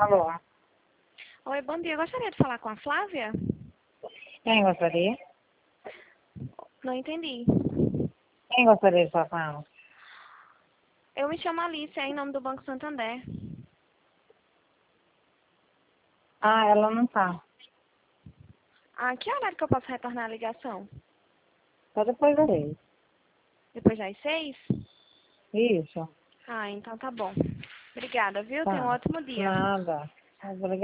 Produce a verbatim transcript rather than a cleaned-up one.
Alô? Oi, bom dia. Eu gostaria de falar com a Flávia? Quem gostaria? Não entendi. Quem gostaria de falar com ela? Eu me chamo Alice, é em nome do Banco Santander. Ah, ela não tá. Ah, que horário que eu posso retornar a ligação? Só depois da vez. Depois das seis? Isso. Ah, então tá bom. Obrigada, viu? Tenha um Tá. ótimo dia. Nada. Obrigada.